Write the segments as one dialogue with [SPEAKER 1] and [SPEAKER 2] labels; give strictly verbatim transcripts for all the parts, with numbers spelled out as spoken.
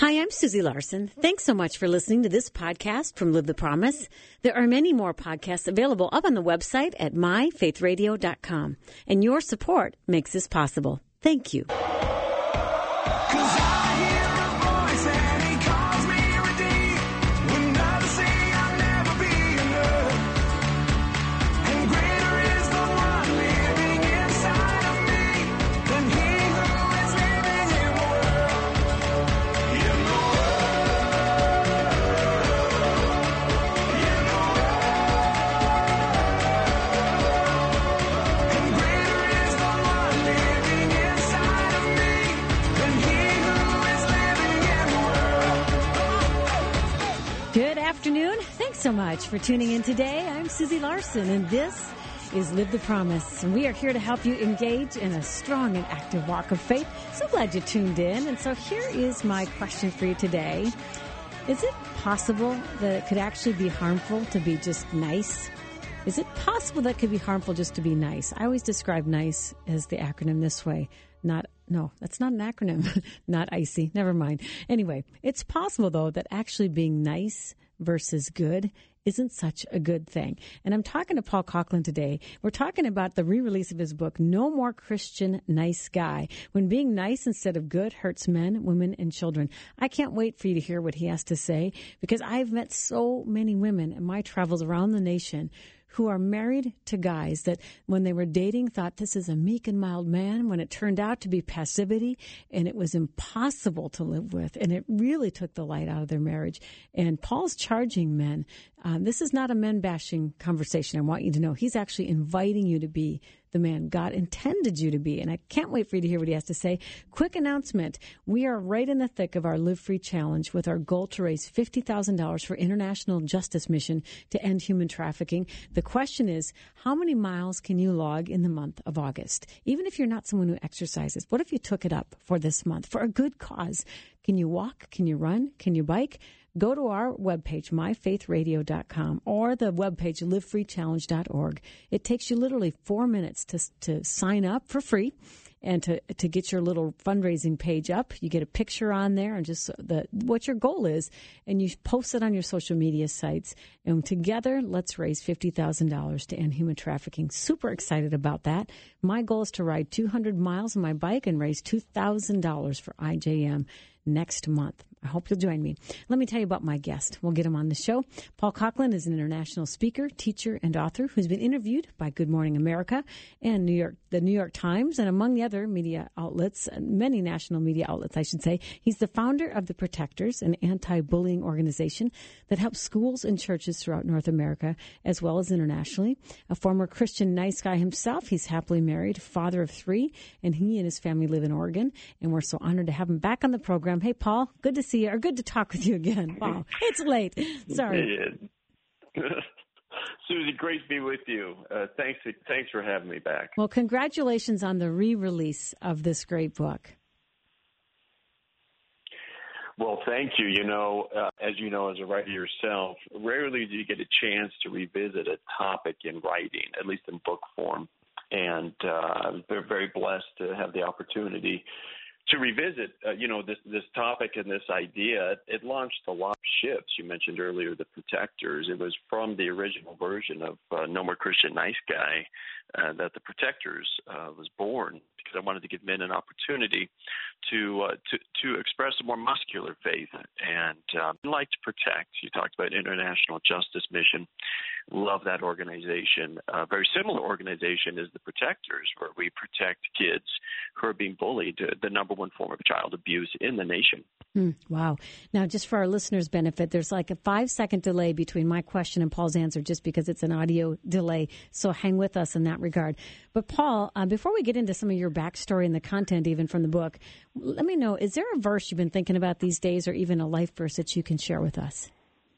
[SPEAKER 1] Hi, I'm Susie Larson. Thanks so much for listening to this podcast from Live the Promise. There are many more podcasts available up on the website at my faith radio dot com. And your support makes this possible. Thank you. Good afternoon. Thanks so much for tuning in today. I'm Susie Larson, and this is Live the Promise. And we are here to help you engage in a strong and active walk of faith. So glad you tuned in. And so here is my question for you today. Is it possible that it could actually be harmful to be just nice? Is it possible that it could be harmful just to be nice? I always describe NICE as the acronym this way. Not, no, that's not an acronym. Not icy. Never mind. Anyway, it's possible, though, that actually being nice versus good isn't such a good thing. And I'm talking to Paul Coughlin today. We're talking about the re-release of his book, No More Christian Nice Guy, When Being Nice Instead of Good Hurts Men, Women, and Children. I can't wait for you to hear what he has to say, because I've met so many women in my travels around the nation who are married to guys that when they were dating thought this is a meek and mild man, when it turned out to be passivity and it was impossible to live with, and it really took the light out of their marriage. And Paul's charging men. Um, this is not a men-bashing conversation. I want you to know he's actually inviting you to be the man God intended you to be. And I can't wait for you to hear what he has to say. Quick announcement. We are right in the thick of our Live Free Challenge with our goal to raise fifty thousand dollars for International Justice Mission to end human trafficking. The question is, how many miles can you log in the month of August? Even if you're not someone who exercises, what if you took it up for this month for a good cause? Can you walk? Can you run? Can you bike? Go to our webpage, my faith radio dot com, or the webpage, live free challenge dot org. It takes you literally four minutes to to sign up for free and to to get your little fundraising page up. You get a picture on there and just the what your goal is, and you post it on your social media sites. And together, let's raise fifty thousand dollars to end human trafficking. Super excited about that. My goal is to ride two hundred miles on my bike and raise two thousand dollars for I J M next month. I hope you'll join me. Let me tell you about my guest. We'll get him on the show. Paul Coughlin is an international speaker, teacher, and author who's been interviewed by Good Morning America and New York, the New York Times, and among the other media outlets, many national media outlets, I should say. He's the founder of The Protectors, an anti-bullying organization that helps schools and churches throughout North America, as well as internationally. A former Christian nice guy himself, he's happily married, father of three, and he and his family live in Oregon. And we're so honored to have him back on the program. Hey, Paul, good to see you, or good to talk with you again. Wow, it's late. Sorry.
[SPEAKER 2] Susie, great to be with you. Uh, thanks, thanks for having me back.
[SPEAKER 1] Well, congratulations on the re-release of this great book.
[SPEAKER 2] Well, thank you. You know, uh, as you know, as a writer yourself, rarely do you get a chance to revisit a topic in writing, at least in book form. And uh, they're very blessed to have the opportunity to revisit, uh, you know, this this topic and this idea. It launched a lot of shifts. You mentioned earlier The Protectors. It was from the original version of uh, No More Christian Nice Guy uh, that The Protectors uh, was born, because I wanted to give men an opportunity to uh, to, to express a more muscular faith and uh, like to protect. You talked about International Justice Mission. Love that organization. A very similar organization is The Protectors, where we protect kids who are being bullied, uh, the number one form of child abuse in the nation.
[SPEAKER 1] Mm, wow. Now, just for our listeners' benefit, there's like a five-second delay between my question and Paul's answer, just because it's an audio delay. So hang with us in that regard. But, Paul, uh, before we get into some of your backstory and the content even from the book, let me know, is there a verse you've been thinking about these days, or even a life verse that you can share with us?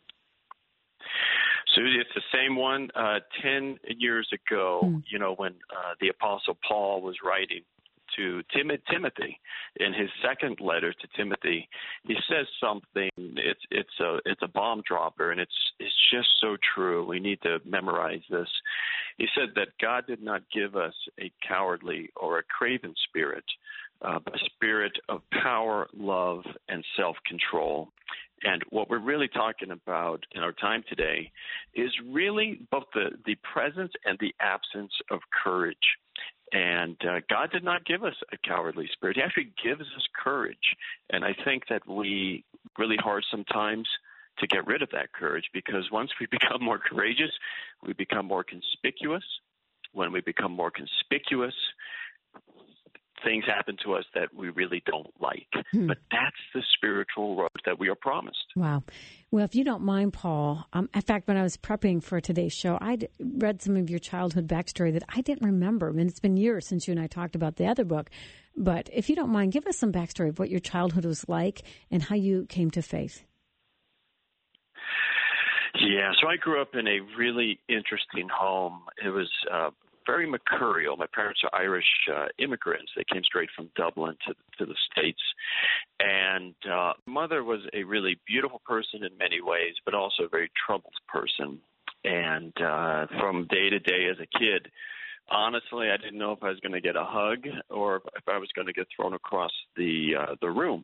[SPEAKER 2] Susie, it's the same one. Uh, ten years ago, mm. you know, when uh, the Apostle Paul was writing to Tim- Timothy in his second letter to Timothy, he says something. It's it's a it's a bomb dropper, and it's it's just so true. We need to memorize this. He said that God did not give us a cowardly or a craven spirit, uh, a spirit of power, love, and self-control. And what we're really talking about in our time today is really both the, the presence and the absence of courage. And uh, God did not give us a cowardly spirit. He actually gives us courage. And I think that we really hard sometimes to get rid of that courage, because once we become more courageous, we become more conspicuous. When we become more conspicuous, things happen to us that we really don't like. Hmm. But that's the spiritual road that we are promised.
[SPEAKER 1] Wow. Well, if you don't mind, Paul, um, in fact, when I was prepping for today's show, I read some of your childhood backstory that I didn't remember. I mean, it's been years since you and I talked about the other book. But if you don't mind, give us some backstory of what your childhood was like and how you came to faith.
[SPEAKER 2] Yeah, so I grew up in a really interesting home. It was uh, very mercurial. My parents are Irish uh, immigrants. They came straight from Dublin to, to the States. And uh, mother was a really beautiful person in many ways, but also a very troubled person. And uh, from day to day as a kid, honestly, I didn't know if I was going to get a hug or if I was going to get thrown across the uh, the room.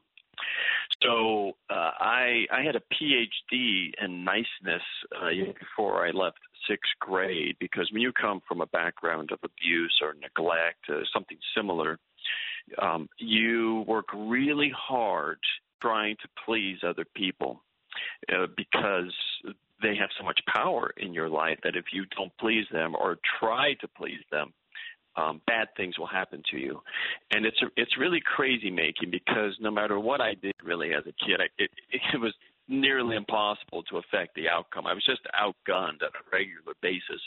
[SPEAKER 2] So uh, I I had a P H D in niceness uh, before I left sixth grade, because when you come from a background of abuse or neglect, uh, something similar, um, you work really hard trying to please other people uh, because they have so much power in your life that if you don't please them or try to please them, Um, bad things will happen to you. And it's a, it's really crazy making, because no matter what I did really as a kid, I, it, it was nearly impossible to affect the outcome. I was just outgunned on a regular basis.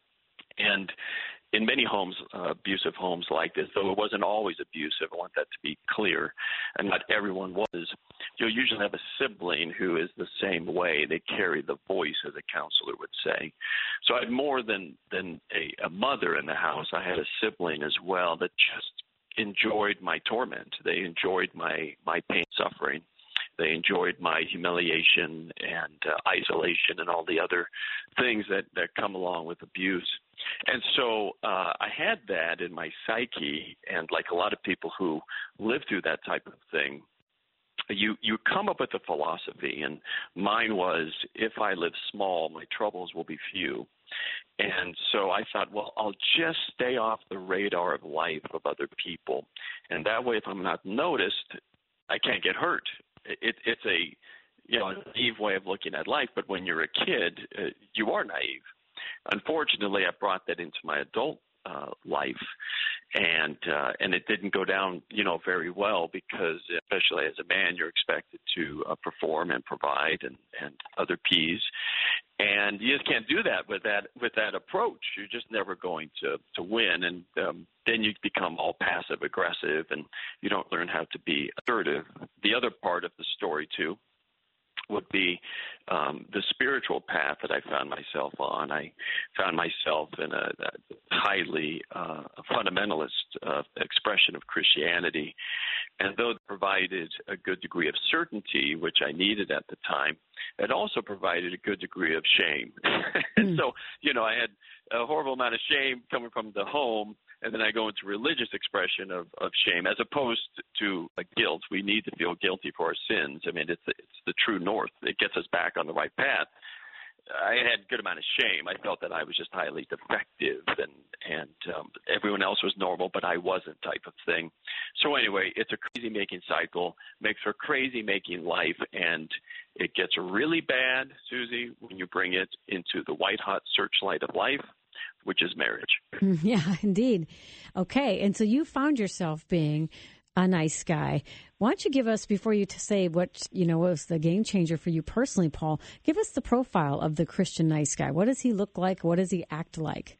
[SPEAKER 2] And in many homes, uh, abusive homes like this, though it wasn't always abusive, I want that to be clear, and not everyone was, you'll usually have a sibling who is the same way. They carry the voice, as a counselor would say. So I had more than, than a, a mother in the house. I had a sibling as well that just enjoyed my torment. They enjoyed my, my pain and suffering. They enjoyed my humiliation and uh, isolation and all the other things that, that come along with abuse. And so uh, I had that in my psyche, and like a lot of people who live through that type of thing, you, you come up with a philosophy, and mine was, if I live small, my troubles will be few. And so I thought, well, I'll just stay off the radar of life of other people. And that way, if I'm not noticed, I can't get hurt. It, it's a, you know, a naive way of looking at life, but when you're a kid, uh, you are naive. Unfortunately, I brought that into my adult uh, life, and uh, and it didn't go down, you know, very well, because especially as a man, you're expected to uh, perform and provide and, and other P's, and you just can't do that with that with that approach. You're just never going to to win, and um, then you become all passive aggressive, and you don't learn how to be assertive. The other part of the story too would be um, the spiritual path that I found myself on. I found myself in a, a highly uh, fundamentalist uh, expression of Christianity. And though it provided a good degree of certainty, which I needed at the time, it also provided a good degree of shame. And so, you know, I had a horrible amount of shame coming from the home, and then I go into religious expression of, of shame, as opposed to a guilt. We need to feel guilty for our sins. I mean, it's it's the true north. It gets us back on the right path. I had a good amount of shame. I felt that I was just highly defective, and and um, everyone else was normal, but I wasn't, type of thing. So anyway, it's a crazy-making cycle, makes for crazy-making life, and it gets really bad, Susie, when you bring it into the white-hot searchlight of life, which is marriage.
[SPEAKER 1] Yeah, indeed. Okay, and so you found yourself being a nice guy. Why don't you give us, before you to say what, you know, was the game changer for you personally, Paul, give us the profile of the Christian nice guy. What does he look like? What does he act like?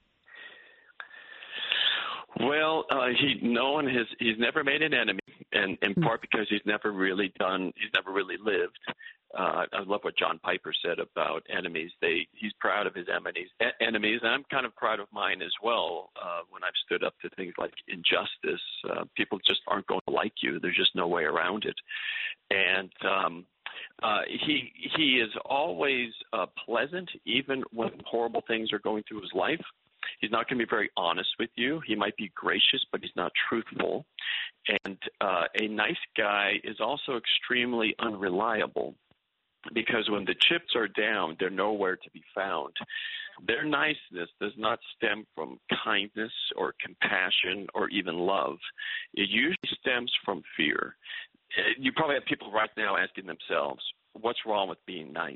[SPEAKER 2] Well, uh, he known his he's never made an enemy, and in mm-hmm. part because he's never really done he's never really lived. Uh, I love what John Piper said about enemies. They he's proud of his enemies, enemies, and I'm kind of proud of mine as well. Uh, when I've stood up to things like injustice, uh, people just aren't going to like you. There's just no way around it. And um, uh, he he is always uh, pleasant, even when horrible things are going through his life. He's not going to be very honest with you. He might be gracious, but he's not truthful. And uh, a nice guy is also extremely unreliable, because when the chips are down, they're nowhere to be found. Their niceness does not stem from kindness or compassion or even love. It usually stems from fear. You probably have people right now asking themselves, what's wrong with being nice?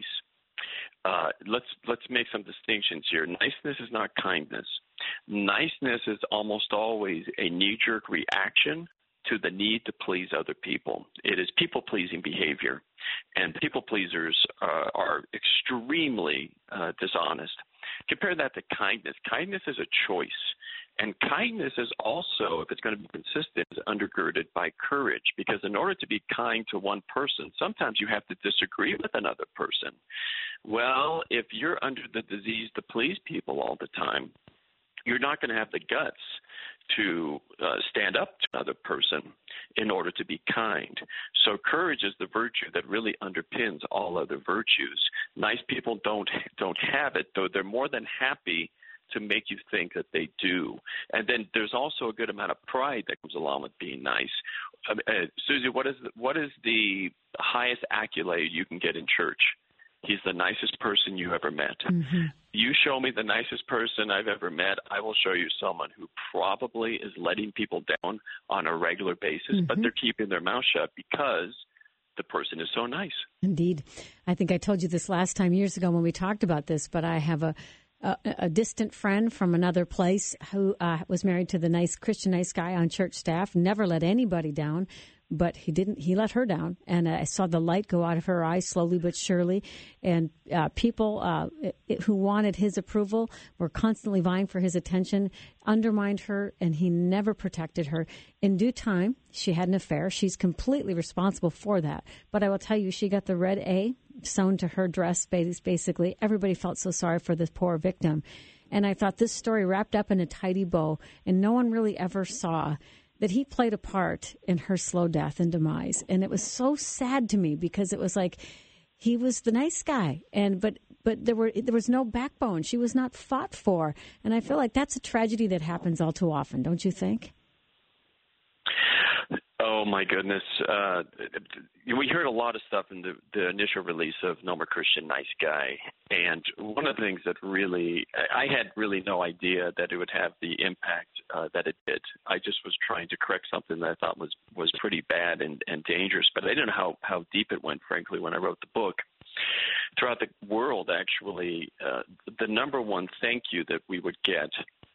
[SPEAKER 2] Uh, let's let's make some distinctions here. Niceness is not kindness. Niceness is almost always a knee-jerk reaction to the need to please other people. It is people-pleasing behavior, and people-pleasers uh, are extremely uh, dishonest. Compare that to kindness. Kindness is a choice, and kindness is also, if it's going to be consistent, is undergirded by courage, because in order to be kind to one person, sometimes you have to disagree with another person. Well, if you're under the disease to please people all the time, you're not going to have the guts to uh, stand up to another person in order to be kind. So courage is the virtue that really underpins all other virtues. Nice people don't don't have it, though they're more than happy to make you think that they do. And then there's also a good amount of pride that comes along with being nice. Uh, uh, Susie, what is the, what is the highest accolade you can get in church? He's the nicest person you ever met. Mm-hmm. You show me the nicest person I've ever met, I will show you someone who probably is letting people down on a regular basis, mm-hmm. but they're keeping their mouth shut because the person is so nice.
[SPEAKER 1] Indeed. I think I told you this last time years ago when we talked about this, but I have a a, a distant friend from another place who uh, was married to the nice Christian nice guy on church staff, never let anybody down. But he didn't. He let her down, and uh, I saw the light go out of her eyes slowly but surely. And uh, people uh, it, who wanted his approval were constantly vying for his attention, undermined her, and he never protected her. In due time, she had an affair. She's completely responsible for that. But I will tell you, she got the red A sewn to her dress. Basically, everybody felt so sorry for this poor victim, and I thought this story wrapped up in a tidy bow, and no one really ever saw that he played a part in her slow death and demise. And it was so sad to me because it was like he was the nice guy, and but but there were there was no backbone. She was not fought for. And I feel like that's a tragedy that happens all too often, don't you think?
[SPEAKER 2] Oh, my goodness. Uh, we heard a lot of stuff in the, the initial release of No More Christian Nice Guy. And one of the things that really, I had really no idea that it would have the impact uh, that it did. I just was trying to correct something that I thought was, was pretty bad and, and dangerous. But I didn't know how, how deep it went, frankly, when I wrote the book. Throughout the world, actually, uh, the number one thank you that we would get,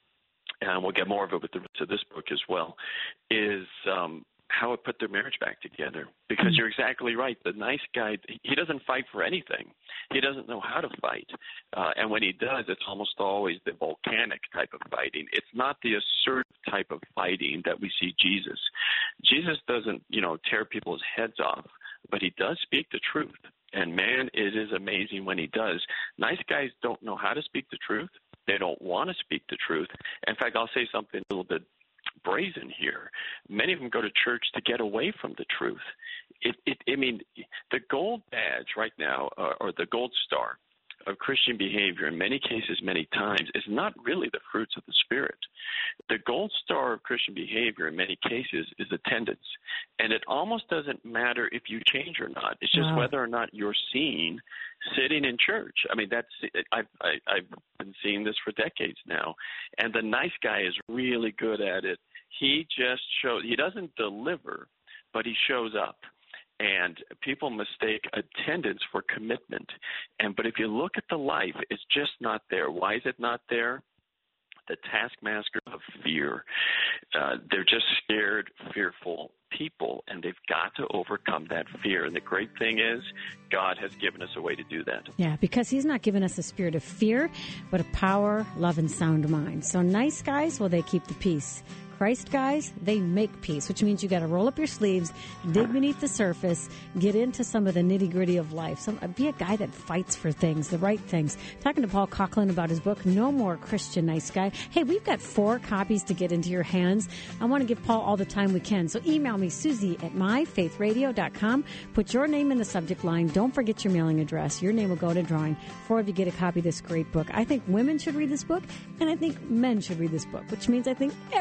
[SPEAKER 2] and we'll get more of it with the rest of this book as well, is um, how it put their marriage back together. Because you're exactly right. The nice guy, he doesn't fight for anything. He doesn't know how to fight. Uh, and when he does, it's almost always the volcanic type of fighting. It's not the assertive type of fighting that we see Jesus. Jesus doesn't, you know, tear people's heads off, but he does speak the truth. And, man, it is amazing when he does. Nice guys don't know how to speak the truth. They don't want to speak the truth. In fact, I'll say something a little bit brazen here. Many of them go to church to get away from the truth. It, it, I mean, the gold badge right now, uh, or the gold star of Christian behavior in many cases, many times, is not really the fruits of the Spirit. The gold star of Christian behavior in many cases is attendance. And it almost doesn't matter if you change or not. It's just wow. whether or not you're seen sitting in church. I mean, that's I've, I, I've been seeing this for decades now. And the nice guy is really good at it. He just shows, he doesn't deliver, but he shows up. And people mistake attendance for commitment. And but if you look at the life, it's just not there. Why is it not there? The taskmaster of fear. Uh, they're just scared, fearful people, and they've got to overcome that fear. And the great thing is, God has given us a way to do that.
[SPEAKER 1] Yeah, because he's not given us a spirit of fear, but of power, love, and sound mind. So nice guys, well, they keep the peace. Christ guys, they make peace, which means you got to roll up your sleeves, dig beneath the surface, get into some of the nitty gritty of life. Some, be a guy that fights for things, the right things. Talking to Paul Coughlin about his book, No More Christian Nice Guy. Hey, we've got four copies to get into your hands. I want to give Paul all the time we can. So email me, Susie at my faith radio dot com. Put your name in the subject line. Don't forget your mailing address. Your name will go to drawing. Four of you get a copy of this great book. I think women should read this book, and I think men should read this book, which means I think everybody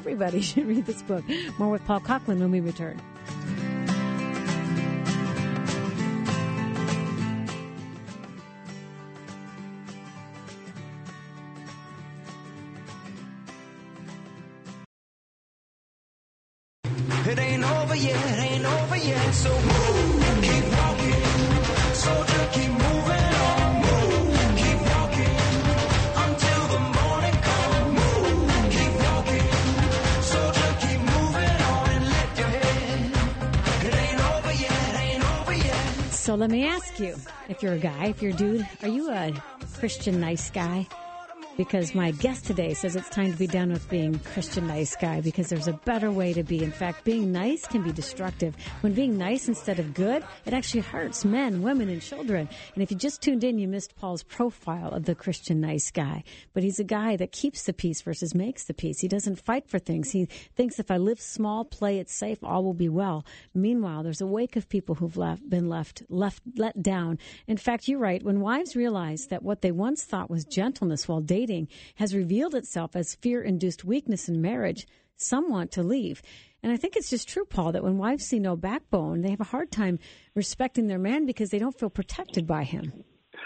[SPEAKER 1] should read this book. More with Paul Coughlin when we return.
[SPEAKER 3] It ain't over yet, ain't over yet, so move, keep walking, soldier, keep moving on, move, keep walking, until the morning comes, move, keep walking, soldier, keep moving on and lift your head, it ain't over yet, ain't over yet.
[SPEAKER 1] So let me ask you, if you're a guy, if you're a dude, are you a Christian nice guy? Because my guest today says it's time to be done with being Christian nice guy because there's a better way to be. In fact, being nice can be destructive. When being nice instead of good, it actually hurts men, women, and children. And if you just tuned in, you missed Paul's profile of the Christian nice guy. But he's a guy that keeps the peace versus makes the peace. He doesn't fight for things. He thinks if I live small, play it safe, all will be well. Meanwhile, there's a wake of people who've left, been left, left, let down. In fact, you're right. When wives realize that what they once thought was gentleness while dating has revealed itself as fear-induced weakness in marriage, some want to leave. And I think it's just true, Paul, that when wives see no backbone, they have a hard time respecting their man because they don't feel protected by him.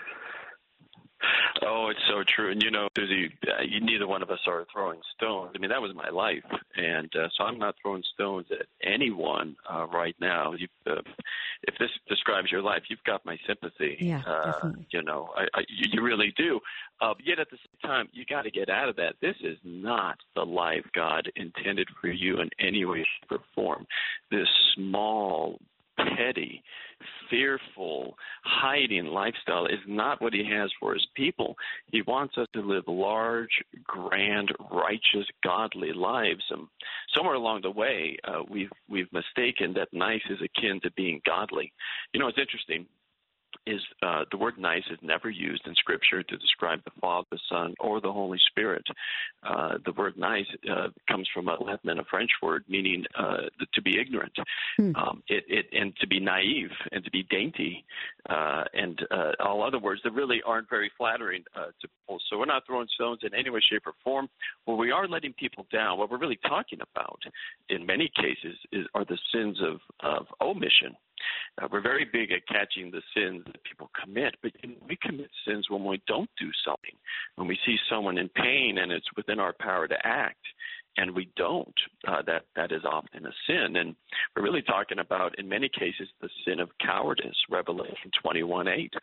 [SPEAKER 2] Oh, it's so true. And, you know, Susie, uh, you, neither one of us are throwing stones. I mean, that was my life. And uh, so I'm not throwing stones at anyone uh, right now. You, uh, if this describes your life, you've got my sympathy.
[SPEAKER 1] Yeah,
[SPEAKER 2] uh,
[SPEAKER 1] definitely.
[SPEAKER 2] You know, I, I, you, you really do. Uh, but yet at the same time, you got to get out of that. This is not the life God intended for you in any way, shape, or form. This small, petty, fearful, hiding lifestyle is not what he has for his people. He wants us to live large, grand, righteous, godly lives. And somewhere along the way, uh, we've we've mistaken that nice is akin to being godly. You know, it's interesting. Is uh, the word nice is never used in Scripture to describe the Father, the Son, or the Holy Spirit. Uh, the word nice uh, comes from a Latin and a French word meaning uh, to be ignorant, hmm. um, it, it, and to be naive, and to be dainty, uh, and uh, all other words that really aren't very flattering uh, to people. So we're not throwing stones in any way, shape, or form. Well, we are letting people down. What we're really talking about, in many cases, is, are the sins of, of omission. Uh, we're very big at catching the sins that people commit, but we commit sins when we don't do something, when we see someone in pain and it's within our power to act, and we don't. Uh, that that is often a sin, and we're really talking about, in many cases, the sin of cowardice, Revelation twenty-one eight.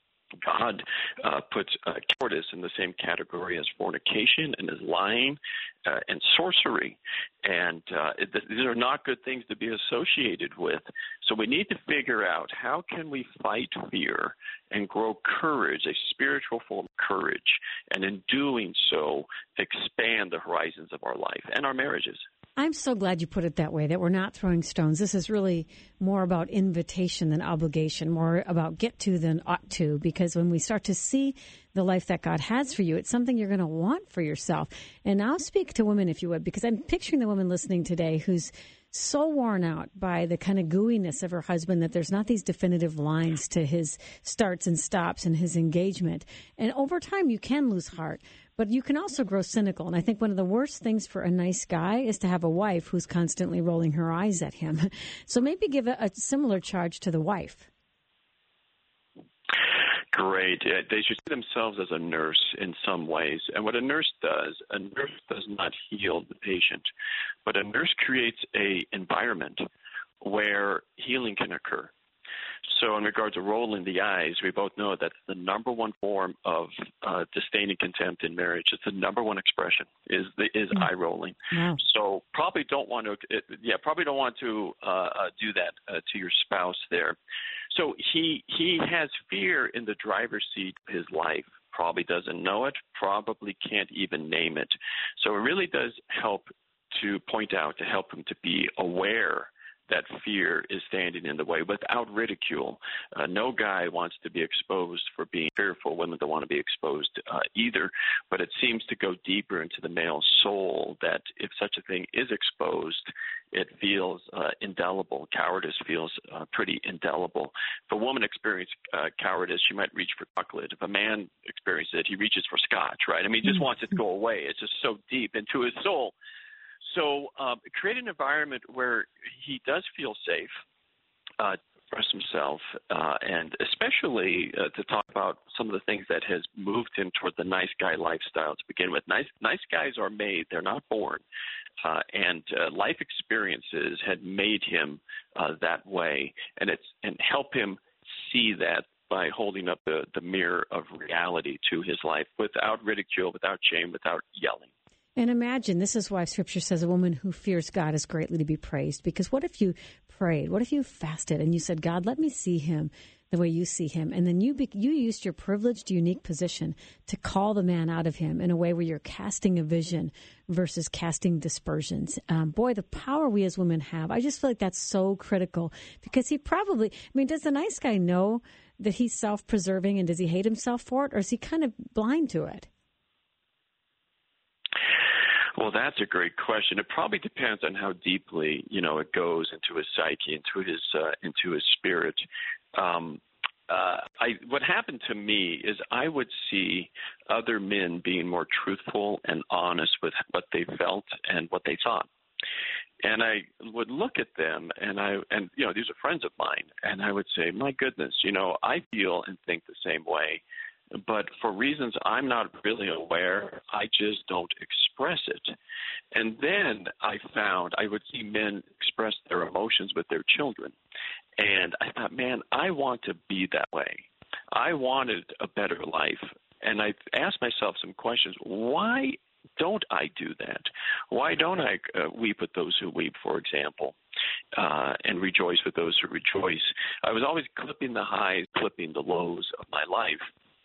[SPEAKER 2] God uh, puts uh, cowardice in the same category as fornication and as lying uh, and sorcery. And uh, it, these are not good things to be associated with. So we need to figure out how can we fight fear and grow courage, a spiritual form of courage, and in doing so, expand the horizons of our life and our marriages.
[SPEAKER 1] I'm so glad you put it that way, that we're not throwing stones. This is really more about invitation than obligation, more about get to than ought to, because when we start to see the life that God has for you, it's something you're going to want for yourself. And now speak to women, if you would, because I'm picturing the woman listening today who's so worn out by the kind of gooiness of her husband that there's not these definitive lines to his starts and stops and his engagement. And over time, you can lose heart. But you can also grow cynical. And I think one of the worst things for a nice guy is to have a wife who's constantly rolling her eyes at him. So maybe give a, a similar charge to the wife.
[SPEAKER 2] Great. They should see themselves as a nurse in some ways. And what a nurse does, a nurse does not heal the patient, but a nurse creates an environment where healing can occur. So in regard to rolling the eyes, we both know that's the number one form of uh, disdain and contempt in marriage. It's the number one expression is the, is mm. eye rolling.
[SPEAKER 1] Wow.
[SPEAKER 2] So probably don't want to, it, yeah, probably don't want to uh, uh, do that uh, to your spouse there. So he he has fear in the driver's seat of his life. Probably doesn't know it. Probably can't even name it. So it really does help to point out, to help him to be aware that fear is standing in the way without ridicule. Uh, no guy wants to be exposed for being fearful. Women don't want to be exposed uh, either. But it seems to go deeper into the male soul that if such a thing is exposed, it feels uh, indelible. Cowardice feels uh, pretty indelible. If a woman experiences uh, cowardice, she might reach for chocolate. If a man experiences it, he reaches for scotch, right? I mean, he just wants it to go away. It's just so deep into his soul. so uh, create an environment where he does feel safe uh, to express himself, uh, and especially uh, to talk about some of the things that has moved him toward the nice guy lifestyle to begin with. Nice, nice guys are made; they're not born. Uh, and uh, life experiences had made him uh, that way, and it's and help him see that by holding up the, the mirror of reality to his life without ridicule, without shame, without yelling.
[SPEAKER 1] And imagine, this is why Scripture says a woman who fears God is greatly to be praised. Because what if you prayed? What if you fasted and you said, God, let me see him the way you see him? And then you be, you used your privileged, unique position to call the man out of him in a way where you're casting a vision versus casting dispersions. Um, boy, the power we as women have, I just feel like that's so critical. Because he probably, I mean, does the nice guy know that he's self-preserving, and does he hate himself for it, or is he kind of blind to it?
[SPEAKER 2] Well, that's a great question. It probably depends on how deeply, you know, it goes into his psyche, into his uh, into his spirit. Um, uh, I, what happened to me is I would see other men being more truthful and honest with what they felt and what they thought. And I would look at them, and I, and you know, these are friends of mine, and I would say, my goodness, you know, I feel and think the same way, but for reasons I'm not really aware, I just don't express it. And then I found I would see men express their emotions with their children, and I thought, man, I want to be that way. I wanted a better life, and I asked myself some questions. Why don't I do that? Why don't I uh, weep with those who weep, for example, uh, and rejoice with those who rejoice? I was always clipping the highs, clipping the lows of my life.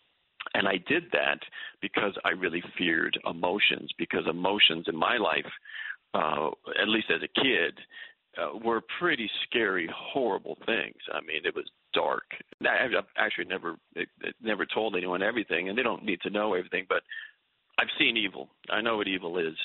[SPEAKER 2] And I did that because I really feared emotions, because emotions in my life, uh, at least as a kid, uh, were pretty scary, horrible things. I mean, it was dark. I've actually never, never told anyone everything, and they don't need to know everything, but I've seen evil. I know what evil is.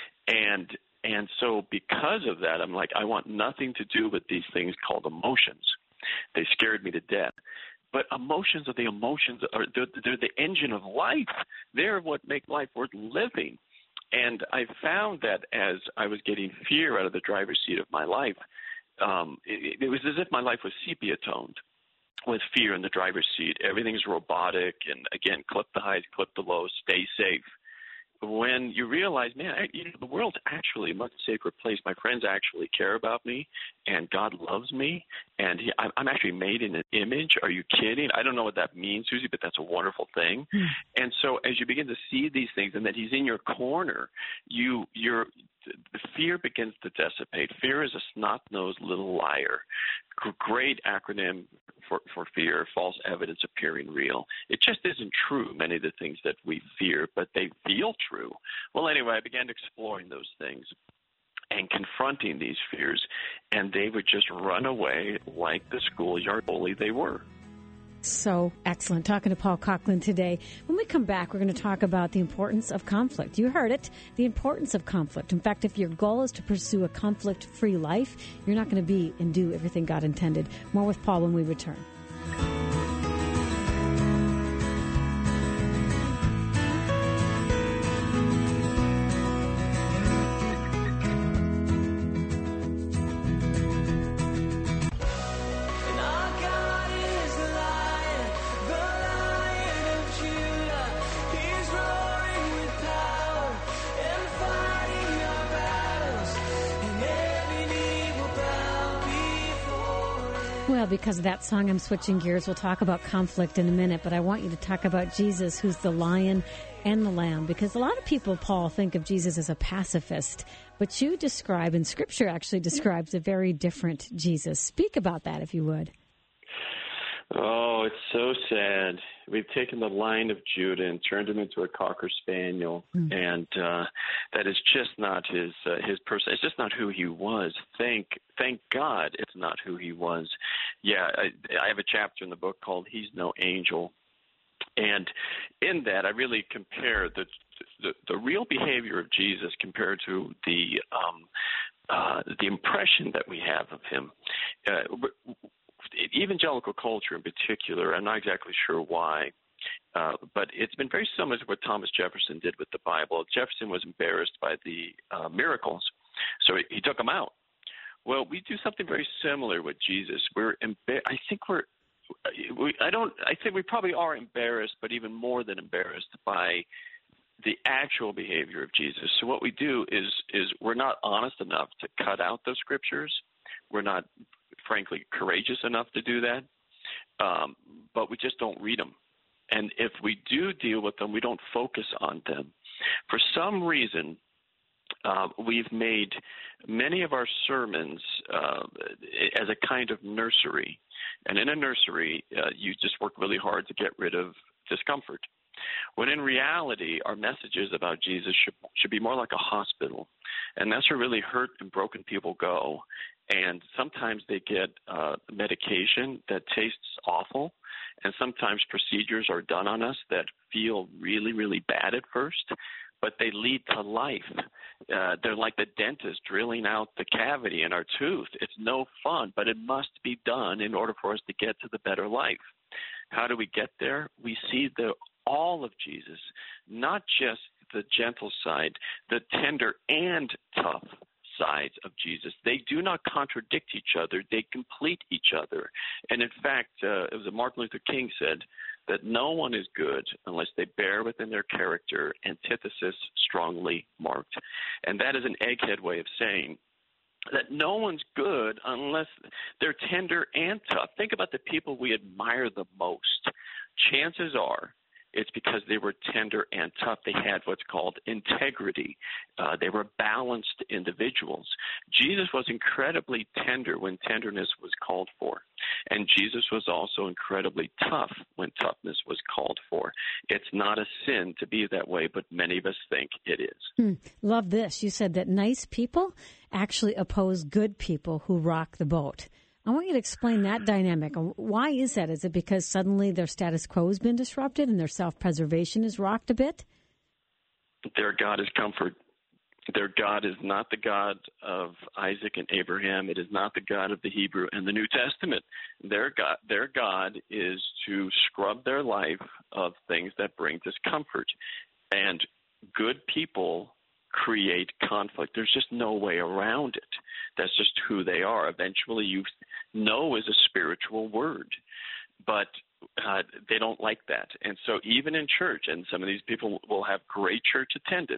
[SPEAKER 2] And and so because of that, I'm like, I want nothing to do with these things called emotions. They scared me to death. But emotions are the emotions, are they're, they're the engine of life. They're what make life worth living. And I found that as I was getting fear out of the driver's seat of my life, um, it, it was as if my life was sepia-toned with fear in the driver's seat. Everything's robotic, and again, clip the highs, clip the lows, stay safe. When you realize, man, I, you know, the world's actually a much safer place. My friends actually care about me, and God loves me, and he, I'm actually made in an image. Are you kidding? I don't know what that means, Susie, but that's a wonderful thing. Mm. And so as you begin to see these things and that he's in your corner, you you're the fear begins to dissipate. Fear is a snot-nosed little liar. Great acronym for, for fear, false evidence appearing real. It just isn't true, many of the things that we fear, but they feel true. Well, anyway, I began exploring those things and confronting these fears, and they would just run away like the schoolyard bully they were.
[SPEAKER 1] So excellent. Talking to Paul Coughlin today. When we come back, we're going to talk about the importance of conflict. You heard it, the importance of conflict. In fact, if your goal is to pursue a conflict-free life, you're not going to be and do everything God intended. More with Paul when we return. Well, because of that song, I'm switching gears. We'll talk about conflict in a minute, but I want you to talk about Jesus, who's the lion and the lamb, because a lot of people, Paul, think of Jesus as a pacifist, but you describe, and Scripture actually describes, a very different Jesus. Speak about that, if you would.
[SPEAKER 2] Oh, it's so sad. We've taken the Lion of Judah and turned him into a Cocker Spaniel, mm. and uh, that is just not his uh, his person. It's just not who he was. Thank thank God it's not who he was. Yeah, I, I have a chapter in the book called "He's No Angel," and in that I really compare the the, the real behavior of Jesus compared to the um, uh, the impression that we have of him. Uh, Evangelical culture in particular, I'm not exactly sure why, uh, but it's been very similar to what Thomas Jefferson did with the Bible. Jefferson was embarrassed by the uh, miracles, So he, he took them out. Well, we do something very similar with Jesus. We're embar- I think we're we, I don't I think we probably are embarrassed, but even more than embarrassed by the actual behavior of Jesus. So what we do is is we're not honest enough to cut out those scriptures. We're not, frankly, courageous enough to do that. Um, but we just don't read them. And if we do deal with them, we don't focus on them. For some reason, uh, we've made many of our sermons uh, as a kind of nursery. And in a nursery, uh, you just work really hard to get rid of discomfort. When in reality, our messages about Jesus should, should be more like a hospital. And that's where really hurt and broken people go. And sometimes they get uh, medication that tastes awful. And sometimes procedures are done on us that feel really, really bad at first, but they lead to life. Uh, they're like the dentist drilling out the cavity in our tooth. It's no fun, but it must be done in order for us to get to the better life. How do we get there? We see the all of Jesus, not just the gentle side, the tender and tough sides of Jesus. They do not contradict each other. They complete each other. And in fact, uh, it was Martin Luther King said that no one is good unless they bear within their character antithesis strongly marked. And that is an egghead way of saying that no one's good unless they're tender and tough. Think about the people we admire the most. Chances are it's because they were tender and tough. They had what's called integrity. Uh, they were balanced individuals. Jesus was incredibly tender when tenderness was called for. And Jesus was also incredibly tough when toughness was called for. It's not a sin to be that way, but many of us think it is.
[SPEAKER 1] Hmm. Love this. You said that nice people actually oppose good people who rock the boat. I want you to explain that dynamic. Why is that? Is it because suddenly their status quo has been disrupted and their self-preservation is rocked a bit?
[SPEAKER 2] Their God is comfort. Their God is not the God of Isaac and Abraham. It is not the God of the Hebrew and the New Testament. Their God, their God is to scrub their life of things that bring discomfort. And good people create conflict. There's just no way around it. That's just who they are. Eventually, you know is a spiritual word, but uh, they don't like that. And so even in church, and some of these people will have great church attendance,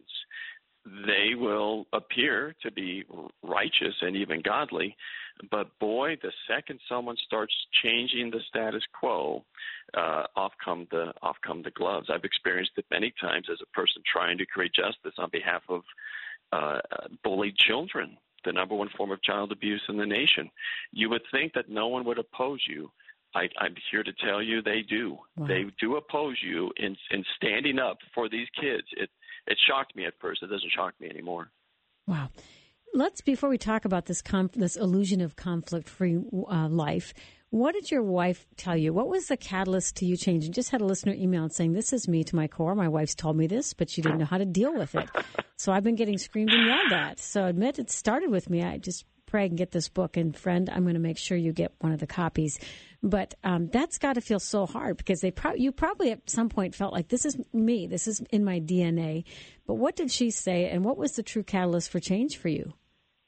[SPEAKER 2] they will appear to be righteous and even godly, but boy, the second someone starts changing the status quo, uh, off come the off come the gloves. I've experienced it many times as a person trying to create justice on behalf of uh, bullied children, the number one form of child abuse in the nation. You would think that no one would oppose you. I, I'm here to tell you they do. Wow. They do oppose you in, in standing up for these kids. It It shocked me at first. It doesn't shock me anymore.
[SPEAKER 1] Wow. Let's, before we talk about this conf- this illusion of conflict-free uh, life, what did your wife tell you? What was the catalyst to you changing? Just had a listener email and saying, this is me to my core. My wife's told me this, but she didn't know how to deal with it. So I've been getting screamed and yelled at. So admit it started with me. I just pray I can get this book. And friend, I'm going to make sure you get one of the copies. But um, that's got to feel so hard because they pro- you probably at some point felt like this is me. This is in my D N A. But what did she say, and what was the true catalyst for change for you?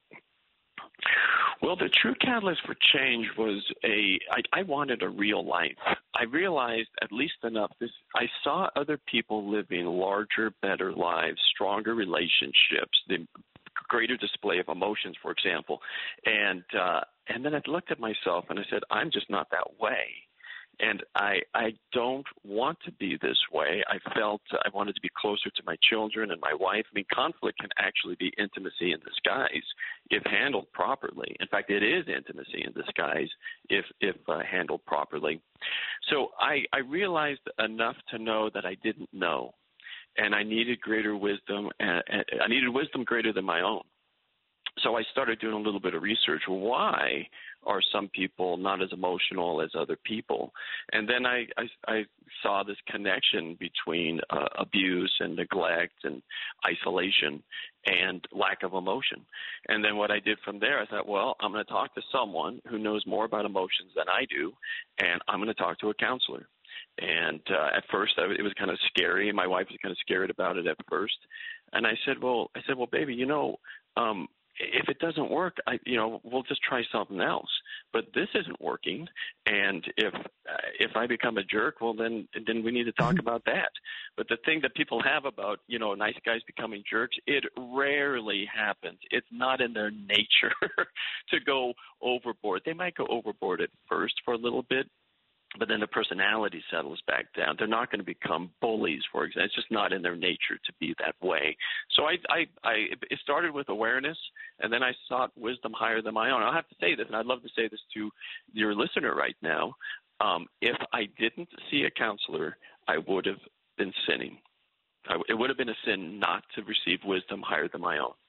[SPEAKER 2] Well, the true catalyst for change was a I, I wanted a real life. I realized at least enough. This I saw other people living larger, better lives, stronger relationships, the greater display of emotions, for example, and uh, and then I looked at myself and I said, I'm just not that way. And I I don't want to be this way. I felt I wanted to be closer to my children and my wife. I mean, conflict can actually be intimacy in disguise if handled properly. In fact, it is intimacy in disguise if if uh, handled properly. So I, I realized enough to know that I didn't know, and I needed greater wisdom. And, and I needed wisdom greater than my own. So I started doing a little bit of research. Why are some people not as emotional as other people? And then I, I, I saw this connection between uh, abuse and neglect and isolation and lack of emotion. And then what I did from there, I thought, well, I'm going to talk to someone who knows more about emotions than I do, and I'm going to talk to a counselor. And uh, at first, I, it was kind of scary. My wife was kind of scared about it at first. And I said, well, I said, well, baby, you know, um, if it doesn't work, I, you know, we'll just try something else. But this isn't working, and if uh, if I become a jerk, well, then then we need to talk about that. But the thing that people have about, you know, nice guys becoming jerks, it rarely happens. It's not in their nature to go overboard. They might go overboard at first for a little bit, but then the personality settles back down. They're not going to become bullies, for example. It's just not in their nature to be that way. So I, I, I, it started with awareness, and then I sought wisdom higher than my own. I'll have to say this, and I'd love to say this to your listener right now. Um, if I didn't see a counselor, I would have been sinning. I, it would have been a sin not to receive wisdom higher than my own.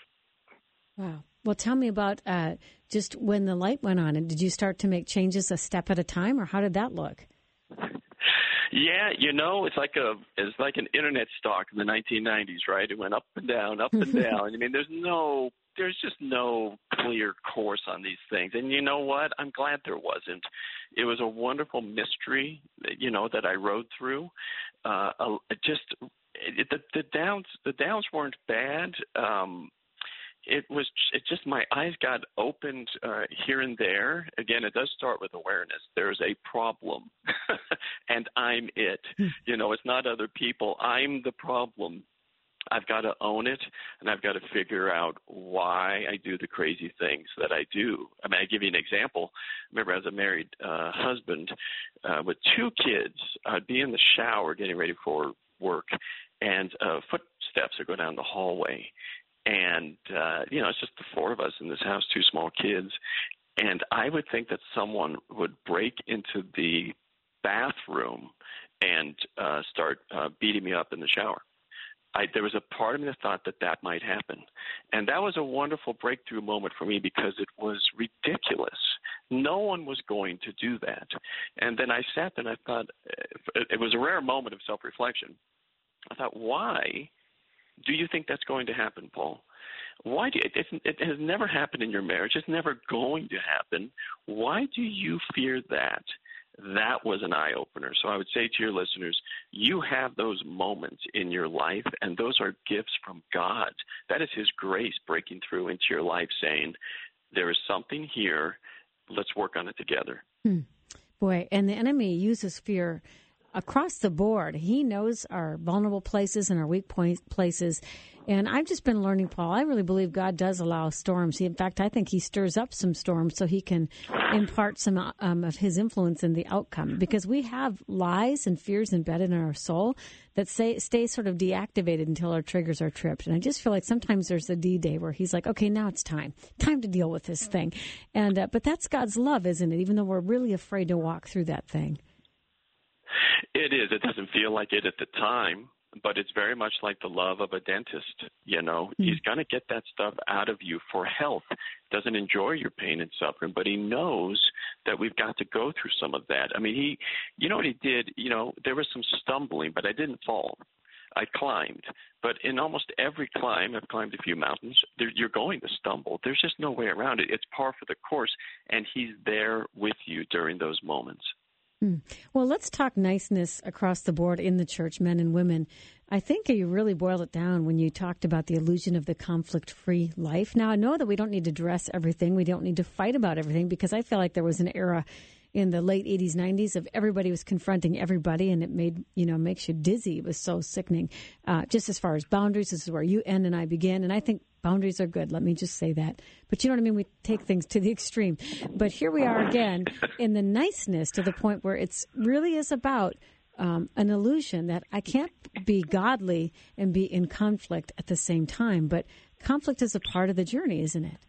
[SPEAKER 1] Wow. Well, tell me about uh, just when the light went on, and did you start to make changes a step at a time, or how did that look?
[SPEAKER 2] Yeah, you know, it's like a it's like an internet stock in the nineteen nineties, right? It went up and down, up and down. I mean, there's no, there's just no clear course on these things. And you know what? I'm glad there wasn't. It was a wonderful mystery, you know, that I rode through. Uh, just it, the, the downs, the downs weren't bad. Um, It was it just my eyes got opened uh, here and there. Again, it does start with awareness. There's a problem, and I'm it. You know, it's not other people. I'm the problem. I've got to own it, and I've got to figure out why I do the crazy things that I do. I mean, I give you an example. Remember, as a married uh, husband uh, with two kids, I'd be in the shower getting ready for work, and uh, footsteps are going down the hallway. And, uh, you know, it's just the four of us in this house, two small kids. And I would think that someone would break into the bathroom and uh, start uh, beating me up in the shower. I, there was a part of me that thought that that might happen. And that was a wonderful breakthrough moment for me because it was ridiculous. No one was going to do that. And then I sat there and I thought, it was a rare moment of self-reflection. I thought, why do you think that's going to happen, Paul? Why do you, it, it has never happened in your marriage. It's never going to happen. Why do you fear that? That was an eye-opener. So I would say to your listeners, you have those moments in your life, and those are gifts from God. That is his grace breaking through into your life saying, there is something here. Let's work on it together.
[SPEAKER 1] Hmm. Boy, and the enemy uses fear across the board. He knows our vulnerable places and our weak point places. And I've just been learning, Paul, I really believe God does allow storms. He, in fact, I think he stirs up some storms so he can impart some um, of his influence in the outcome. Because we have lies and fears embedded in our soul that say, stay sort of deactivated until our triggers are tripped. And I just feel like sometimes there's a D-Day where he's like, okay, now it's time. Time to deal with this thing. And uh, but that's God's love, isn't it? Even though we're really afraid to walk through that thing.
[SPEAKER 2] It is. It doesn't feel like it at the time, but it's very much like the love of a dentist. You know, mm-hmm. He's going to get that stuff out of you for health. Doesn't enjoy your pain and suffering, but he knows that we've got to go through some of that. I mean, he, you know what he did? You know, there was some stumbling, but I didn't fall. I climbed. But in almost every climb, I've climbed a few mountains, there, you're going to stumble. There's just no way around it. It's par for the course, and he's there with you during those moments.
[SPEAKER 1] Hmm. Well, let's talk niceness across the board in the church, men and women. I think you really boiled it down when you talked about the illusion of the conflict-free life. Now, I know that we don't need to dress everything. We don't need to fight about everything, because I feel like there was an era in the late eighties, nineties of everybody was confronting everybody, and it made, you know, makes you dizzy. It was so sickening. Uh, just as far as boundaries, this is where you end and I begin. And I think boundaries are good. Let me just say that. But you know what I mean? We take things to the extreme. But here we are again in the niceness to the point where it's really is about um, an illusion that I can't be godly and be in conflict at the same time. But conflict is a part of the journey, isn't it?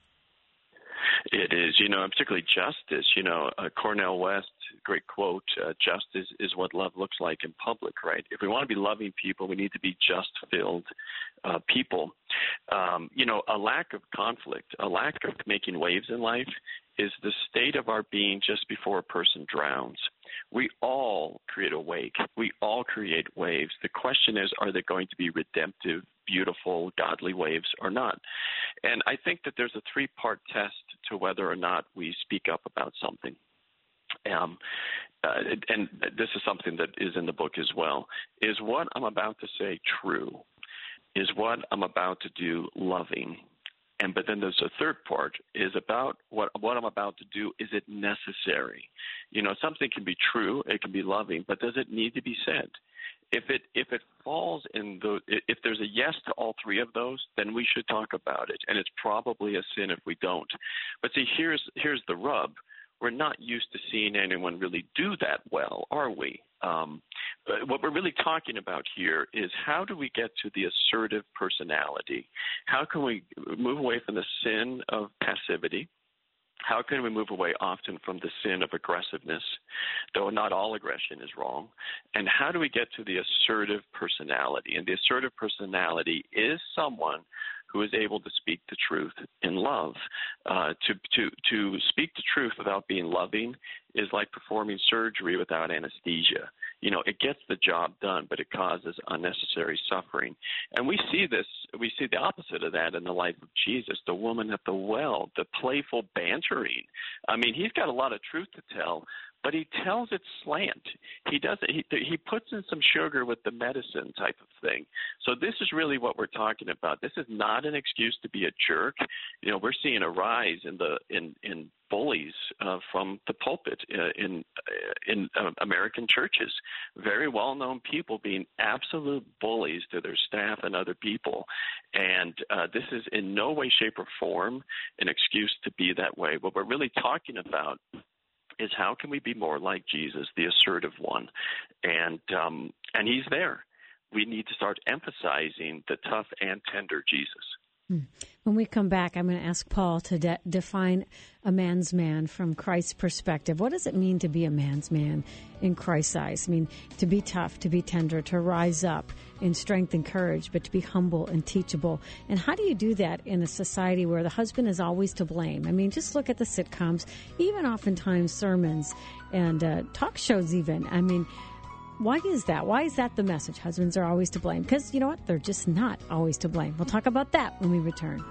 [SPEAKER 2] It is, you know, and particularly justice. You know, uh, Cornel West, great quote, uh, justice is what love looks like in public, right? If we want to be loving people, we need to be just-filled uh, people. Um, you know, a lack of conflict, a lack of making waves in life is the state of our being just before a person drowns. We all create a wake. We all create waves. The question is, are they going to be redemptive, beautiful, godly waves or not? And I think that there's a three-part test to whether or not we speak up about something. Um, uh, and this is something that is in the book as well. Is what I'm about to say true? Is what I'm about to do loving? And but then there's a third part is about what what I'm about to do. Is it necessary? You know, something can be true, it can be loving, but does it need to be said? If it if it falls in the if there's a yes to all three of those, then we should talk about it, and it's probably a sin if we don't. But see, here's here's the rub: we're not used to seeing anyone really do that well, are we? Um, but what we're really talking about here is how do we get to the assertive personality? How can we move away from the sin of passivity? How can we move away often from the sin of aggressiveness, though not all aggression is wrong? And how do we get to the assertive personality? And the assertive personality is someone who is able to speak the truth in love. Uh, to, to, to speak the truth without being loving is like performing surgery without anesthesia. You know, it gets the job done, but it causes unnecessary suffering. And we see this, we see the opposite of that in the life of Jesus, the woman at the well, the playful bantering. I mean, he's got a lot of truth to tell, but he tells it slant. He does it. He, he puts in some sugar with the medicine type of thing. So this is really what we're talking about. This is not an excuse to be a jerk. You know, we're seeing a rise in the in in bullies uh, from the pulpit uh, in uh, in uh, American churches. Very well-known people being absolute bullies to their staff and other people. And uh, this is in no way, shape, or form an excuse to be that way. What we're really talking about is how can we be more like Jesus, the assertive one? And um, and he's there. We need to start emphasizing the tough and tender Jesus.
[SPEAKER 1] When we come back, I'm going to ask Paul to de- define a man's man from Christ's perspective. What does it mean to be a man's man in Christ's eyes? I mean, to be tough, to be tender, to rise up in strength and courage, but to be humble and teachable. And how do you do that in a society where the husband is always to blame? I mean, just look at the sitcoms, even oftentimes sermons and uh, talk shows even. I mean, why is that? Why is that the message? Husbands are always to blame. Because, you know what? They're just not always to blame. We'll talk about that when we return.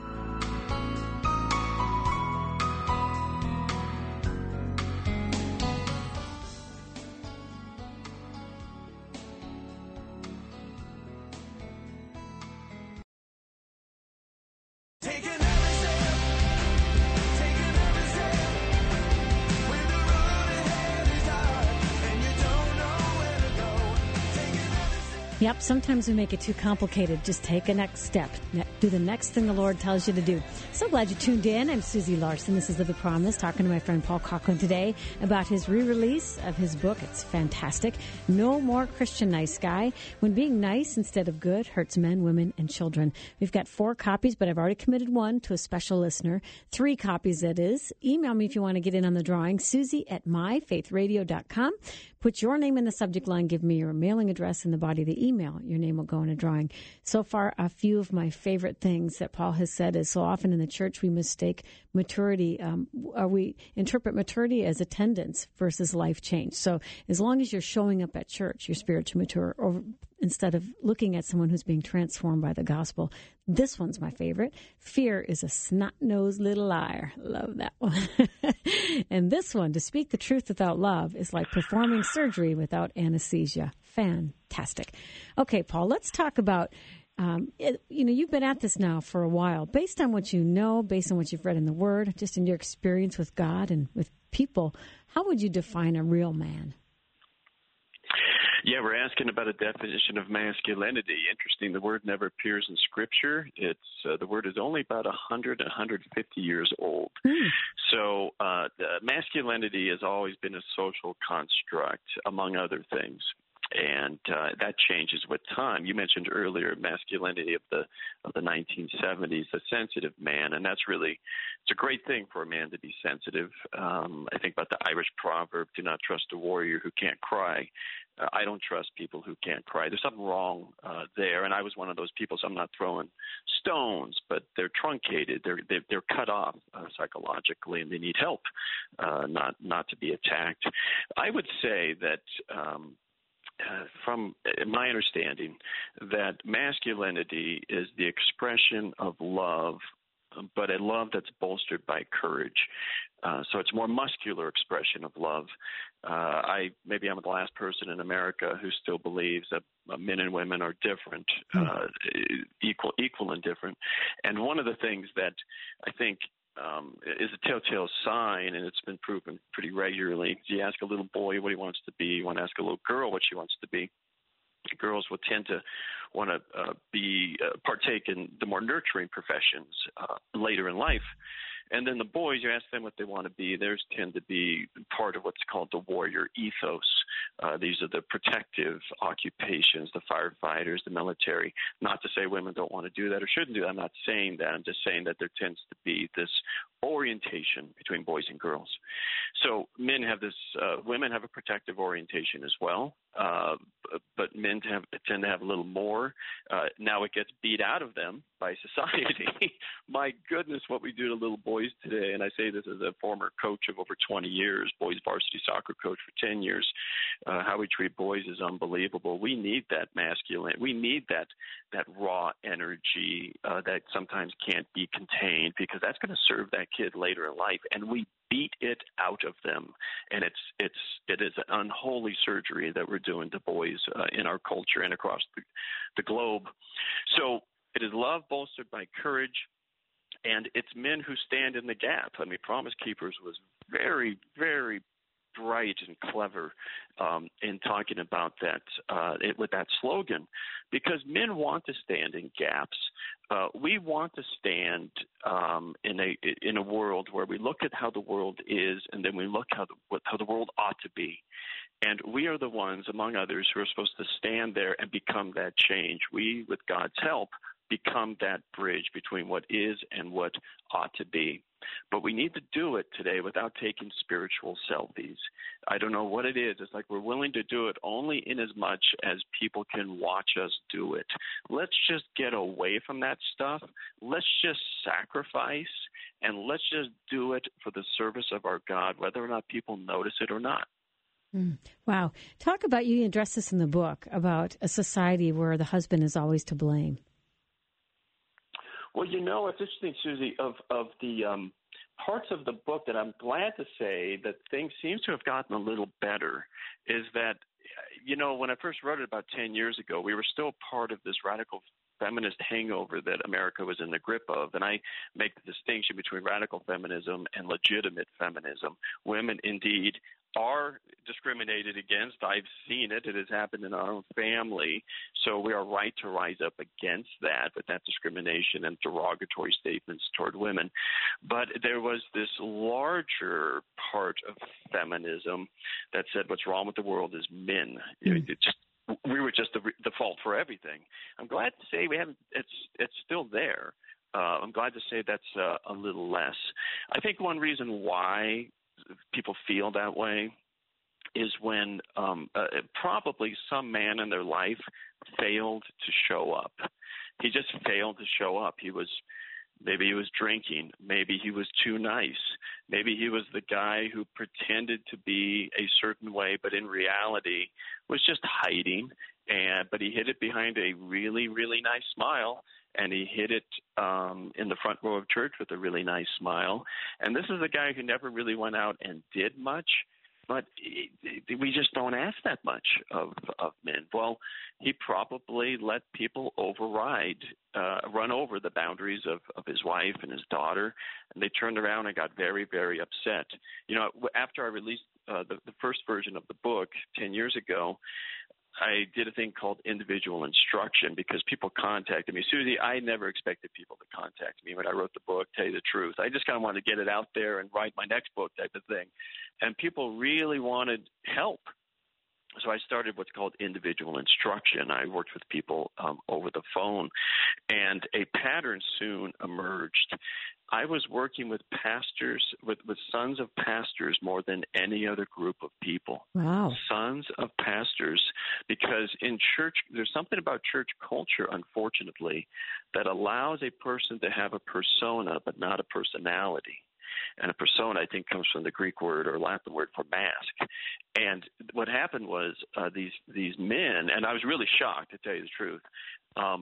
[SPEAKER 1] Yep, sometimes we make it too complicated. Just take a next step. Ne- do the next thing the Lord tells you to do. So glad you tuned in. I'm Susie Larson. This is Live the Promise, talking to my friend Paul Coughlin today about his re-release of his book. It's fantastic. No More Christian Nice Guy. When being nice instead of good hurts men, women, and children. We've got four copies, but I've already committed one to a special listener. Three copies, that is. Email me if you want to get in on the drawing. Susie at my faith radio dot com. Put your name in the subject line. Give me your mailing address in the body of the email. Your name will go in a drawing. So far, a few of my favorite things that Paul has said is so often in the church we mistake maturity, um, or we interpret maturity as attendance versus life change. So as long as you're showing up at church, you're spiritually mature, or instead of looking at someone who's being transformed by the gospel. This one's my favorite. Fear is a snot-nosed little liar. Love that one. And this one, to speak the truth without love, is like performing surgery without anesthesia. Fantastic. Okay, Paul, let's talk about, um, it, you know, you've been at this now for a while. Based on what you know, based on what you've read in the Word, just in your experience with God and with people, how would you define a real man?
[SPEAKER 2] Yeah, we're asking about a definition of masculinity. Interesting, the word never appears in Scripture. It's uh, the word is only about one hundred, one hundred fifty years old. Mm. So uh, masculinity has always been a social construct, among other things. And uh, that changes with time. You mentioned earlier masculinity of the of the nineteen seventies, a sensitive man, and that's really it's a great thing for a man to be sensitive. Um, I think about the Irish proverb: "Do not trust a warrior who can't cry." Uh, I don't trust people who can't cry. There's something wrong uh, there, and I was one of those people. So I'm not throwing stones, but they're truncated. They're they're, they're cut off uh, psychologically, and they need help, uh, not not to be attacked. I would say that. Um, Uh, from my understanding, that masculinity is the expression of love but a love that's bolstered by courage. Uh, so it's a more muscular expression of love. Uh, I maybe I'm the last person in America who still believes that uh, men and women are different, uh, equal, equal and different. And one of the things that I think um, is a telltale sign, and it's been proven pretty regularly. You ask a little boy what he wants to be. You want to ask a little girl what she wants to be. Girls will tend to want to uh, be uh, partake in the more nurturing professions uh, later in life. And then the boys, you ask them what they want to be. Theirs tend to be part of what's called the warrior ethos. Uh, these are the protective occupations, the firefighters, the military. Not to say women don't want to do that or shouldn't do that. I'm not saying that. I'm just saying that there tends to be this orientation between boys and girls. So men have this, uh, women have a protective orientation as well, uh, but men have, tend to have a little more. Uh, now it gets beat out of them by society. My goodness, what we do to little boys today, and I say this as a former coach of over twenty years, boys varsity soccer coach for ten years, uh, how we treat boys is unbelievable. We need that masculine, we need that that raw energy uh, that sometimes can't be contained, because that's going to serve that kid later in life, and we beat it out of them. And it's it's it is an unholy surgery that we're doing to boys uh, in our culture and across the, the globe. So it is love bolstered by courage, and it's men who stand in the gap. I mean, Promise Keepers was very, very bright and clever um, in talking about that uh, it, with that slogan, because men want to stand in gaps. Uh, we want to stand um, in a in a world where we look at how the world is, and then we look how the how the world ought to be. And we are the ones, among others, who are supposed to stand there and become that change. We, with God's help, become that bridge between what is and what ought to be. But we need to do it today without taking spiritual selfies. I don't know what it is. It's like we're willing to do it only in as much as people can watch us do it. Let's just get away from that stuff. Let's just sacrifice, and let's just do it for the service of our God, whether or not people notice it or not.
[SPEAKER 1] Mm. Wow. Talk about, you address this in the book, about a society where the husband is always to blame.
[SPEAKER 2] Well, you know, it's interesting, Susie, of, of the um, parts of the book that I'm glad to say that things seem to have gotten a little better is that, you know, when I first wrote it about ten years ago, we were still part of this radical feminist hangover that America was in the grip of. And I make the distinction between radical feminism and legitimate feminism. Women, indeed, are discriminated against. I've seen it. It has happened in our own family. So we are right to rise up against that, but that discrimination and derogatory statements toward women. But there was this larger part of feminism that said what's wrong with the world is men. Mm. It just we were just the, the fault for everything. I'm glad to say we haven't. It's it's still there. Uh, I'm glad to say that's uh, a little less. I think one reason why people feel that way is when um, uh, probably some man in their life failed to show up. He just failed to show up. He was maybe he was drinking. Maybe he was too nice. Maybe he was the guy who pretended to be a certain way, but in reality was just hiding. And but he hid it behind a really, really nice smile. And he hid it um, in the front row of church with a really nice smile. And this is a guy who never really went out and did much, but he, we just don't ask that much of, of men. Well, he probably let people override, uh, run over the boundaries of, of his wife and his daughter, and they turned around and got very, very upset. You know, after I released uh, the, the first version of the book ten years ago, I did a thing called individual instruction because people contacted me. Susie, I never expected people to contact me when I wrote the book, tell you the truth. I just kind of wanted to get it out there and write my next book type of thing. And people really wanted help. So I started what's called individual instruction. I worked with people um, over the phone, and a pattern soon emerged. I was working with pastors, with, with sons of pastors more than any other group of people.
[SPEAKER 1] Wow.
[SPEAKER 2] Sons of pastors, because in church, there's something about church culture, unfortunately, that allows a person to have a persona but not a personality. And a persona, I think, comes from the Greek word or Latin word for mask. And what happened was uh, these these men, and I was really shocked, to tell you the truth, um,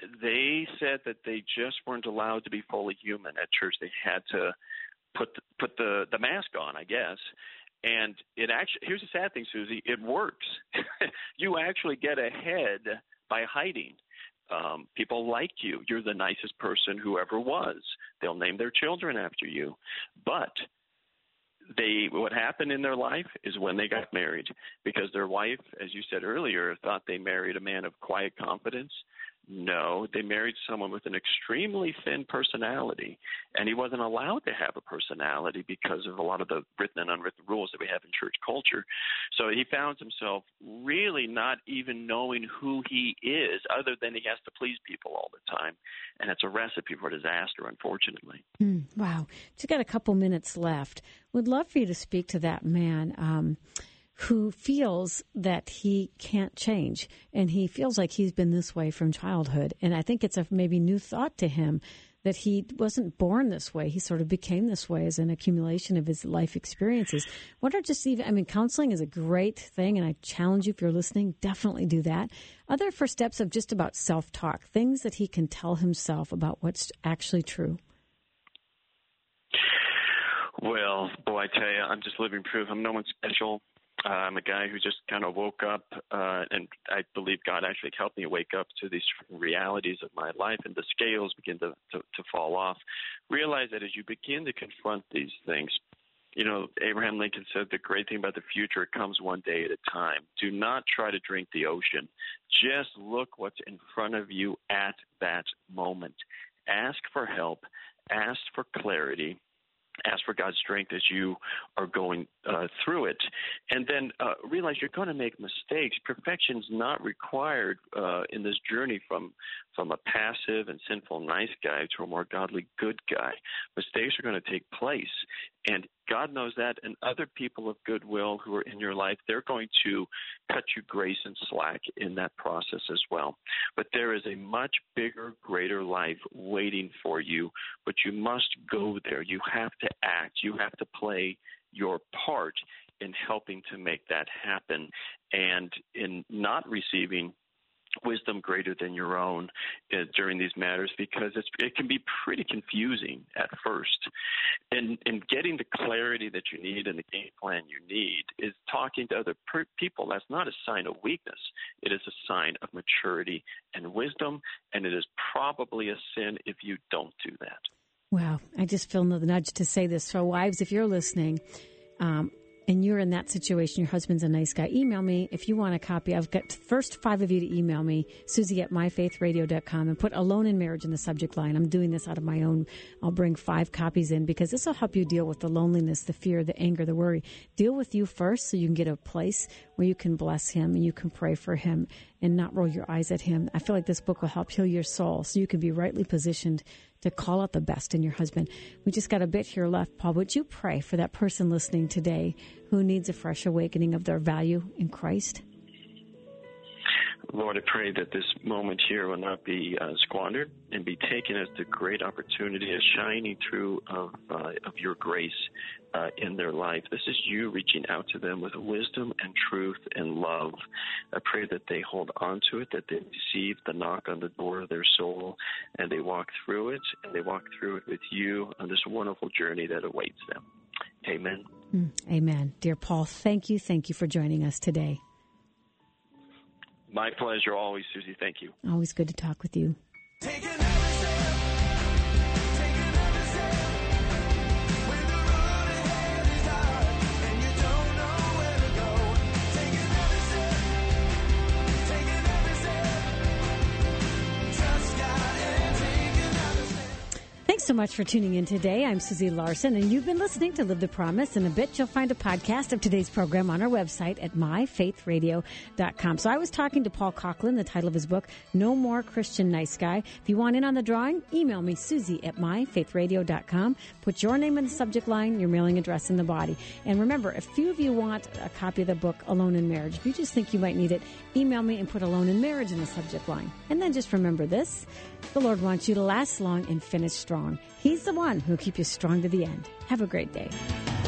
[SPEAKER 2] they said that they just weren't allowed to be fully human at church. They had to put the, put the, the mask on, I guess. And it actually, here's the sad thing, Susie, it works. You actually get ahead by hiding. Um, people like you. You're the nicest person who ever was. They'll name their children after you. But they, what happened in their life is when they got married, because their wife, as you said earlier, thought they married a man of quiet confidence. No, they married someone with an extremely thin personality, and he wasn't allowed to have a personality because of a lot of the written and unwritten rules that we have in church culture. So he found himself really not even knowing who he is, other than he has to please people all the time, and it's a recipe for disaster, unfortunately.
[SPEAKER 1] Mm, wow. Just got a couple minutes left. Would love for you to speak to that man um, who feels that he can't change, and he feels like he's been this way from childhood. And I think it's a maybe new thought to him that he wasn't born this way. He sort of became this way as an accumulation of his life experiences. What are just even, I mean, counseling is a great thing, and I challenge you, if you're listening, definitely do that. Other first steps of just about self-talk, things that he can tell himself about what's actually true.
[SPEAKER 2] Well, boy, I tell you, I'm just living proof. I'm no one special. Uh, I'm a guy who just kind of woke up, uh, and I believe God actually helped me wake up to these realities of my life, and the scales begin to, to, to fall off. Realize that as you begin to confront these things, you know, Abraham Lincoln said the great thing about the future, it comes one day at a time. Do not try to drink the ocean. Just look what's in front of you at that moment. Ask for help. Ask for clarity. Ask for God's strength as you are going uh, through it. And then uh, realize you're going to make mistakes. Perfection is not required uh, in this journey from, from a passive and sinful nice guy to a more godly good guy. Mistakes are going to take place. And God knows that, and other people of goodwill who are in your life, they're going to cut you grace and slack in that process as well. But there is a much bigger, greater life waiting for you, but you must go there. You have to act. You have to play your part in helping to make that happen, and in not receiving wisdom greater than your own uh, during these matters, because it's, it can be pretty confusing at first. And, and getting the clarity that you need and the game plan you need is talking to other per- people. That's not a sign of weakness. It is a sign of maturity and wisdom, and it is probably a sin if you don't do that.
[SPEAKER 1] Wow. I just feel the nudge to say this. So wives, if you're listening, um, and you're in that situation, your husband's a nice guy, email me if you want a copy. I've got first five of you to email me, Susie at my faith radio dot com, and put Alone in Marriage in the subject line. I'm doing this out of my own. I'll bring five copies in because this will help you deal with the loneliness, the fear, the anger, the worry. Deal with you first so you can get a place where you can bless him and you can pray for him and not roll your eyes at him. I feel like this book will help heal your soul so you can be rightly positioned to call out the best in your husband. We just got a bit here left. Paul, would you pray for that person listening today who needs a fresh awakening of their value in Christ?
[SPEAKER 2] Lord, I pray that this moment here will not be uh, squandered and be taken as the great opportunity, a shining through of, uh, of your grace uh, in their life. This is you reaching out to them with wisdom and truth and love. I pray that they hold on to it, that they receive the knock on the door of their soul, and they walk through it, and they walk through it with you on this wonderful journey that awaits them. Amen.
[SPEAKER 1] Mm, amen. Dear Paul, thank you. Thank you for joining us today.
[SPEAKER 2] My pleasure always, Susie. Thank you.
[SPEAKER 1] Always good to talk with you.
[SPEAKER 3] Take another step, take another step, when the road ahead is hard and you don't know where to go. Take another step, take another step, trust God and take another step.
[SPEAKER 1] Thanks so much for tuning in today. I'm Susie Larson, and you've been listening to Live the Promise. In a bit, you'll find a podcast of today's program on our website at my faith radio dot com. So I was talking to Paul Coughlin, the title of his book, No More Christian Nice Guy. If you want in on the drawing, email me, Susie at my faith radio dot com. Put your name in the subject line, your mailing address in the body. And remember, if few of you want a copy of the book, Alone in Marriage, if you just think you might need it, email me and put Alone in Marriage in the subject line. And then just remember this, the Lord wants you to last long and finish strong. He's the one who'll keep you strong to the end. Have a great day.